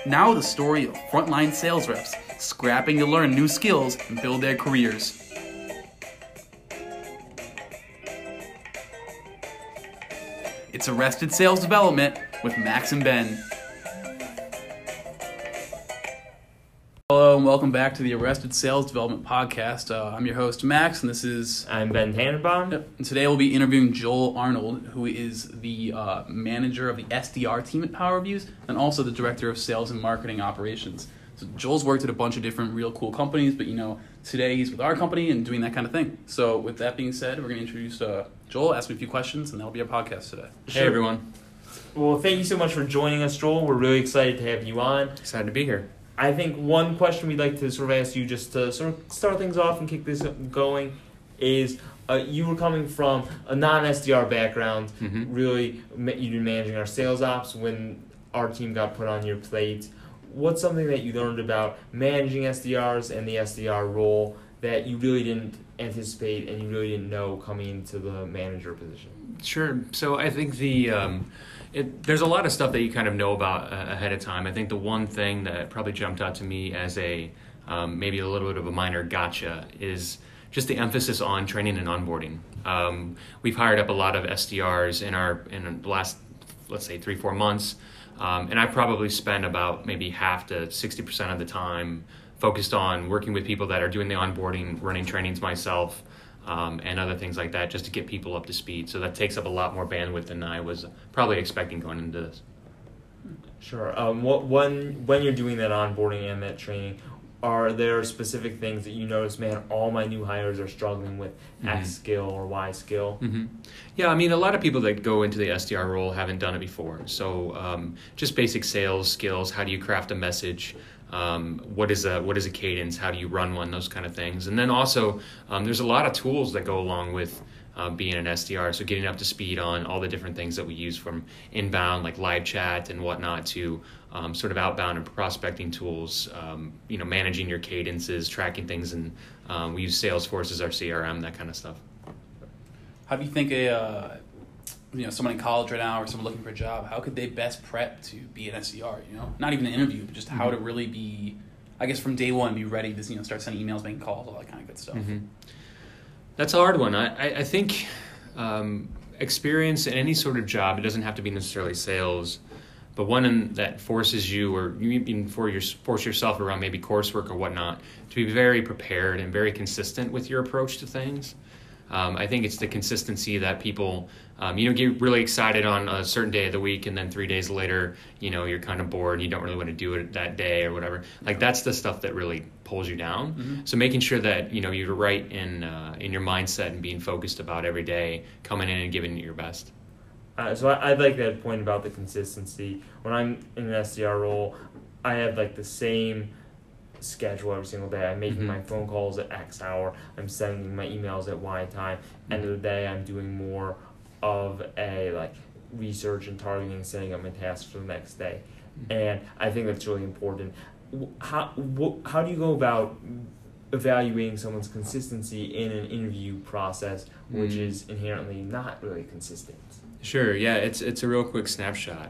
Now the story of frontline sales reps scrapping to learn new skills and build their careers. It's Arrested Sales Development with Max and Ben. Hello and welcome back to the Arrested Sales Development Podcast. I'm your host Max, and I'm Ben Tannenbaum. And today we'll be interviewing Joel Arnold, who is the manager of the SDR team at Power Reviews and also the director of sales and marketing operations. So Joel's worked at a bunch of different real cool companies, but today he's with our company and doing that kind of thing. So with that being said, we're going to introduce Joel, ask me a few questions, and that'll be our podcast today. Hey everyone. Well, thank you so much for joining us, Joel. We're really excited to have you on. Excited to be here. I think one question we'd like to sort of ask you just to sort of start things off and kick this going is you were coming from a non-SDR background, really you've been managing our sales ops when our team got put on your plate. What's something that you learned about managing SDRs and the SDR role that you really didn't anticipate and you really didn't know coming into the manager position? Sure. So I think there's a lot of stuff that you kind of know about ahead of time. I think the one thing that probably jumped out to me as a maybe a little bit of a minor gotcha is just the emphasis on training and onboarding. We've hired up a lot of SDRs in the last, let's say, 3-4 months, and I probably spend about maybe half to 60% of the time focused on working with people that are doing the onboarding, running trainings myself, and other things like that, just to get people up to speed. So that takes up a lot more bandwidth than I was probably expecting going into this. Sure. When you're doing that onboarding and that training, are there specific things that you notice, man, all my new hires are struggling with X skill or Y skill? Yeah, I mean, a lot of people that go into the SDR role haven't done it before. So just basic sales skills, how do you craft a message? What is a cadence? How do you run one? Those kind of things. And then also, there's a lot of tools that go along with being an SDR. So getting up to speed on all the different things that we use, from inbound, like live chat and whatnot, to sort of outbound and prospecting tools. Managing your cadences, tracking things, and we use Salesforce as our CRM, that kind of stuff. How do you think someone in college right now or someone looking for a job, how could they best prep to be an SDR? Not even an interview, but just how to really be, I guess, from day one, be ready to start sending emails, making calls, all that kind of good stuff. That's a hard one. I think experience in any sort of job, it doesn't have to be necessarily sales, but one that forces you, or you even force yourself around maybe coursework or whatnot, to be very prepared and very consistent with your approach to things. I think it's the consistency that people, get really excited on a certain day of the week, and then 3 days later, you're kind of bored and you don't really want to do it that day or whatever. Like, that's the stuff that really pulls you down. So making sure that, you're right in your mindset and being focused about every day, coming in and giving it your best. So I'd like that point about the consistency. When I'm in an SDR role, I have the same schedule every single day. I'm making my phone calls at X hour. I'm sending my emails at Y time. End of the day, I'm doing more of a research and targeting, setting up my tasks for the next day. And I think that's really important. How do you go about evaluating someone's consistency in an interview process, which is inherently not really consistent? Sure. Yeah, it's a real quick snapshot.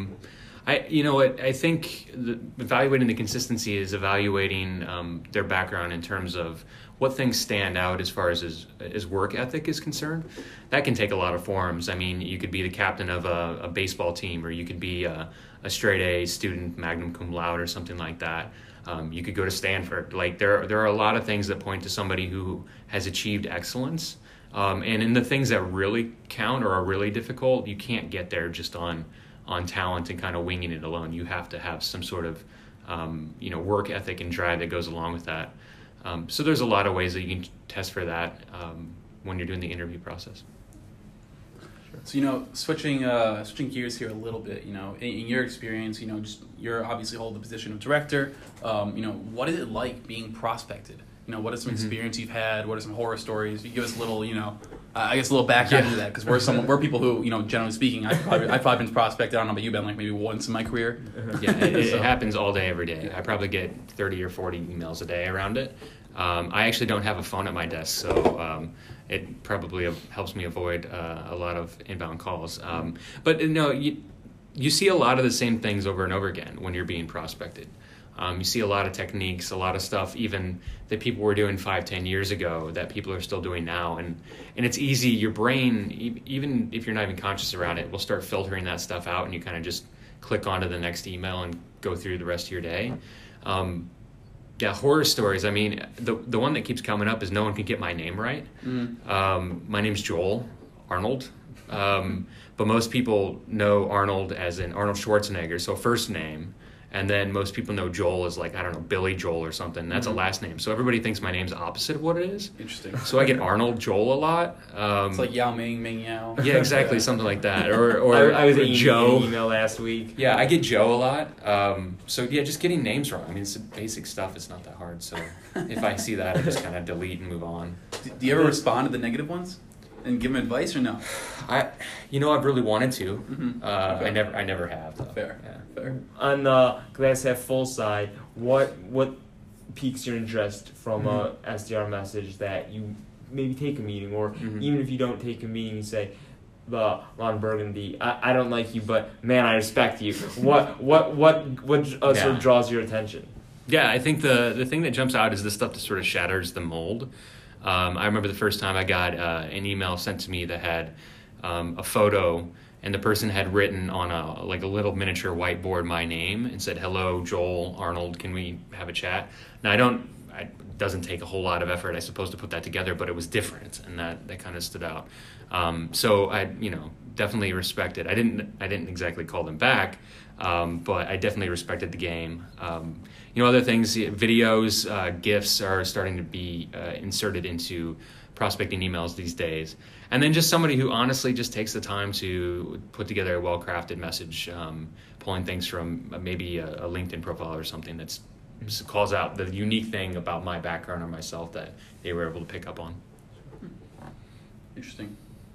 I think evaluating the consistency is evaluating their background in terms of what things stand out as far as work ethic is concerned. That can take a lot of forms. I mean, you could be the captain of a baseball team, or you could be a straight A student, magna cum laude, or something like that. You could go to Stanford. There are a lot of things that point to somebody who has achieved excellence. And in the things that really count or are really difficult, you can't get there just on talent and kind of winging it alone. You have to have some sort of work ethic and drive that goes along with that. So there's a lot of ways that you can test for that when you're doing the interview process. So switching gears here a little bit, in your experience, you're obviously hold the position of director. What is it like being prospected? What is some experience you've had? What are some horror stories? You give us a little, a little background into that, because we're people who, generally speaking, I've probably been prospected. I don't know about you, Ben, maybe once in my career. Yeah, it happens all day, every day. I probably get 30 or 40 emails a day around it. I actually don't have a phone at my desk, so it probably helps me avoid a lot of inbound calls. But you see a lot of the same things over and over again when you're being prospected. You see a lot of techniques, a lot of stuff even that people were doing 5-10 years ago that people are still doing now. And it's easy, your brain, even if you're not even conscious around it, will start filtering that stuff out, and you kind of just click onto the next email and go through the rest of your day. Yeah, horror stories. I mean, the one that keeps coming up is no one can get my name right. My name's Joel Arnold. But most people know Arnold as in Arnold Schwarzenegger, so first name. And then most people know Joel as like, I don't know, Billy Joel or something. That's a last name. So everybody thinks my name's opposite of what it is. Interesting. So I get Arnold Joel a lot. It's like Yao Ming, Ming Yao. Yeah, exactly, something like that. Or I was or in Joe. an email last week. Yeah, I get Joe a lot. So yeah, just getting names wrong. I mean, it's basic stuff. It's not that hard. So if I see that, I just kind of delete and move on. Do you ever respond to the negative ones and give them advice or no? I've really wanted to. Okay. I never have. Though. Fair. Yeah. Fair. On the glass half full side, what piques your interest from a SDR message that you maybe take a meeting, or even if you don't take a meeting, you say, Ron Burgundy, I don't like you, but man, I respect you. What sort of draws your attention? Yeah, I think the thing that jumps out is the stuff that sort of shatters the mold. I remember the first time I got an email sent to me that had a photo, and the person had written on a little miniature whiteboard my name and said, "Hello, Joel Arnold, can we have a chat?" Now it doesn't take a whole lot of effort, I suppose, to put that together, but it was different, and that kind of stood out. So I definitely respect it. I didn't exactly call them back, but I definitely respected the game. Other things, videos, GIFs are starting to be inserted into prospecting emails these days. And then just somebody who honestly just takes the time to put together a well-crafted message, pulling things from maybe a LinkedIn profile or something that calls out the unique thing about my background or myself that they were able to pick up on. Interesting.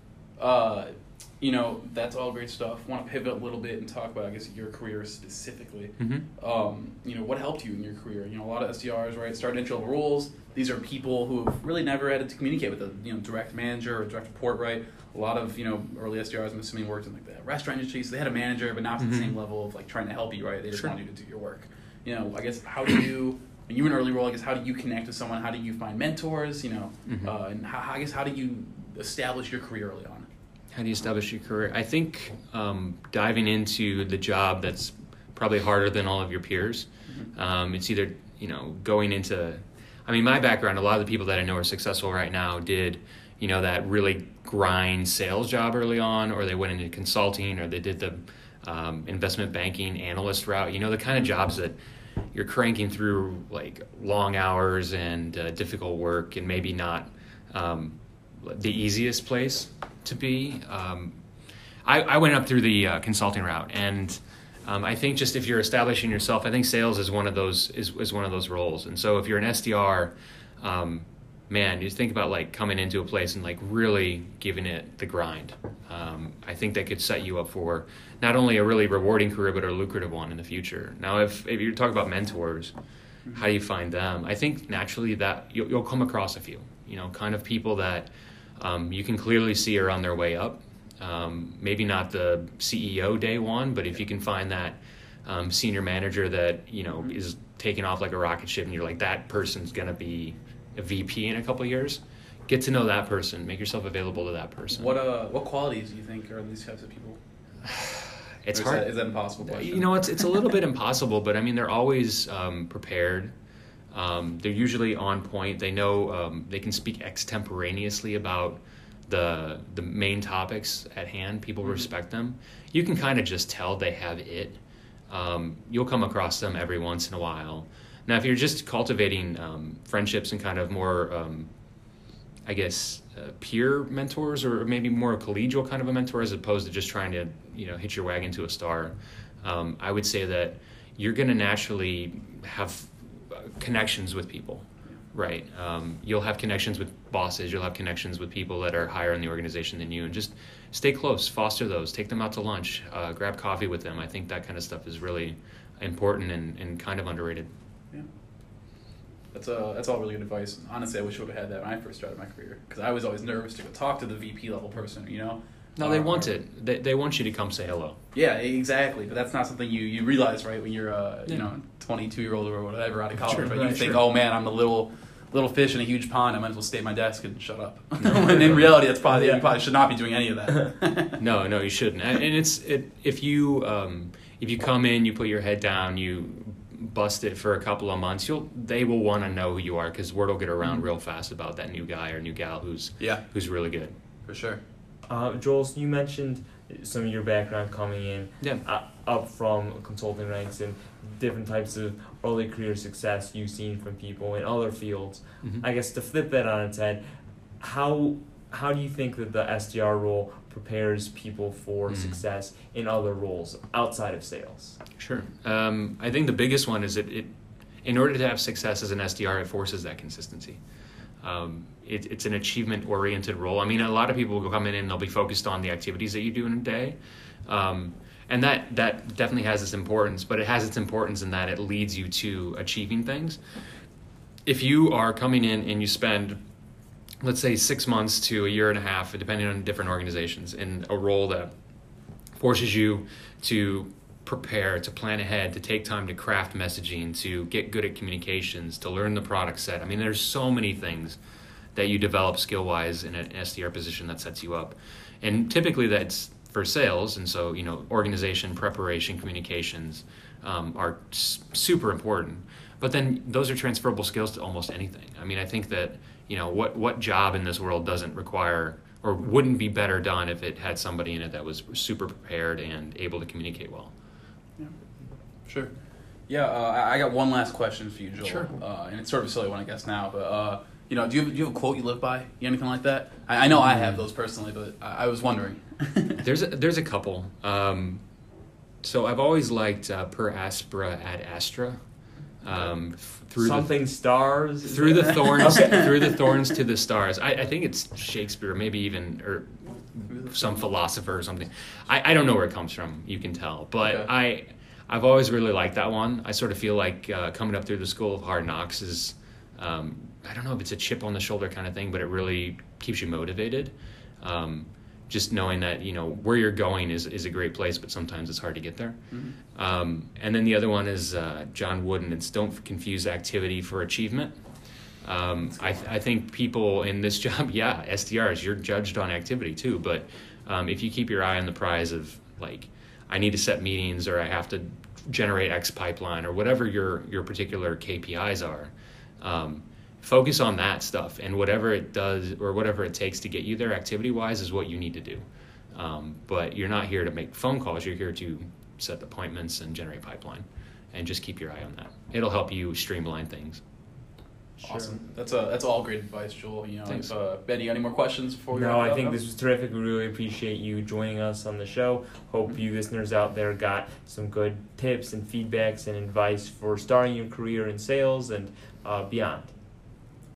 That's all great stuff. I want to pivot a little bit and talk about, I guess, your career specifically. What helped you in your career? A lot of SDRs, right, start entry level roles. These are people who have really never had to communicate with a direct manager or direct report, right? A lot of early SDRs, I'm assuming, worked in like the restaurant industry, so they had a manager, but not to the same level of like trying to help you, right? They just want you to do your work. I guess how do you? When you're in an early role, I guess how do you connect with someone? How do you find mentors? And how do you establish your career early on? How do you establish your career? I think diving into the job that's probably harder than all of your peers. It's either, going into, my background, a lot of the people that I know are successful right now did, that really grind sales job early on, or they went into consulting, or they did the investment banking analyst route, the kind of jobs that you're cranking through like long hours and difficult work, and maybe not the easiest place to be. I went up through the consulting route, and I think just if you're establishing yourself, I think sales is one of those is one of those roles. And so if you're an SDR, you think about like coming into a place and like really giving it the grind. I think that could set you up for not only a really rewarding career, but a lucrative one in the future. Now, if you talk about mentors, how do you find them? I think naturally that you'll come across a few, kind of people that you can clearly see are on their way up. Maybe not the CEO day one, but if you can find that senior manager that is taking off like a rocket ship, and you're like, that person's going to be a VP in a couple of years, get to know that person, make yourself available to that person. What qualities do you think are these types of people? It's hard. Is that impossible question? It's a little bit impossible, but they're always prepared. They're usually on point. They know they can speak extemporaneously about the main topics at hand. People respect them. You can kind of just tell they have it. You'll come across them every once in a while. Now, if you're just cultivating friendships and kind of more, peer mentors, or maybe more a collegial kind of a mentor, as opposed to just trying to, hitch your wagon to a star, I would say that you're going to naturally have connections with people, right? You'll have connections with bosses, you'll have connections with people that are higher in the organization than you, and just stay close, foster those, take them out to lunch, grab coffee with them. I think that kind of stuff is really important and kind of underrated. Yeah. That's all really good advice. Honestly, I wish I would have had that when I first started my career, because I was always nervous to go talk to the VP level person, No, they want it. They want you to come say hello. Yeah, exactly. But that's not something you realize, right, when you're 22-year-old or whatever out of college. Sure, but right, you think, sure. oh man, I'm the little fish in a huge pond. I might as well stay at my desk and shut up. When in reality, that's probably you probably should not be doing any of that. No, you shouldn't. And if you come in, you put your head down, you bust it for a couple of months, they will want to know who you are, because word will get around real fast about that new guy or new gal who's really good. For sure. Joel, so you mentioned some of your background coming in up from consulting ranks and different types of early career success you've seen from people in other fields. Mm-hmm. I guess to flip that on its head, how do you think that the SDR role prepares people for success in other roles outside of sales? Sure. I think the biggest one is it in order to have success as an SDR, it forces that consistency. It's an achievement-oriented role. I mean, a lot of people will come in and they'll be focused on the activities that you do in a day. And that definitely has its importance, but it has its importance in that it leads you to achieving things. If you are coming in and you spend, let's say, 6 months to a year and a half, depending on different organizations, in a role that forces you to prepare, to plan ahead, to take time to craft messaging, to get good at communications, to learn the product set. I mean, there's so many things that you develop skill-wise in an SDR position that sets you up. And typically that's for sales, and so, organization, preparation, communications are super important. But then those are transferable skills to almost anything. I mean, I think that, what job in this world doesn't require or wouldn't be better done if it had somebody in it that was super prepared and able to communicate well. Yeah, sure. Yeah, I got one last question for you, Joel. Sure. And it's sort of a silly one, I guess, now, but do you have a quote you live by? Anything like that? I know I have those personally, but I was wondering. There's a couple. So I've always liked per aspera ad astra. Through the thorns, through the thorns to the stars. I think it's Shakespeare, maybe even or some philosopher or something. I don't know where it comes from. You can tell, but okay. I've always really liked that one. I sort of feel like coming up through the School of Hard Knocks is. I don't know if it's a chip on the shoulder kind of thing, but it really keeps you motivated. Just knowing that, where you're going is a great place, but sometimes it's hard to get there. Mm-hmm. And then the other one is John Wooden. It's don't confuse activity for achievement. I think people in this job, SDRs, you're judged on activity too, but if you keep your eye on the prize of like, I need to set meetings or I have to generate X pipeline or whatever your particular KPIs are, focus on that stuff, and whatever it does or whatever it takes to get you there activity-wise is what you need to do. But you're not here to make phone calls. You're here to set appointments and generate pipeline, and just keep your eye on that. It'll help you streamline things. Awesome. That's all great advice, Joel. Thanks. Ben, you got any more questions before we No, wrap it I up? think this was terrific. We really appreciate you joining us on the show. Hope you listeners out there got some good tips and feedbacks and advice for starting your career in sales and beyond.